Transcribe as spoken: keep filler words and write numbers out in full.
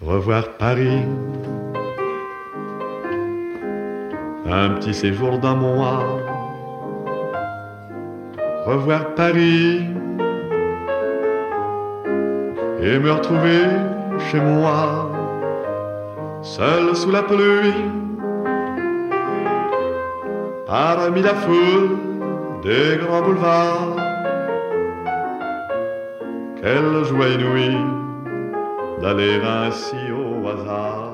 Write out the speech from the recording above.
revoir Paris, un petit séjour d'un mois, revoir Paris et me retrouver chez moi, seul sous la pluie, parmi la foule des grands boulevards. Quelle joie inouïe d'aller ainsi au hasard.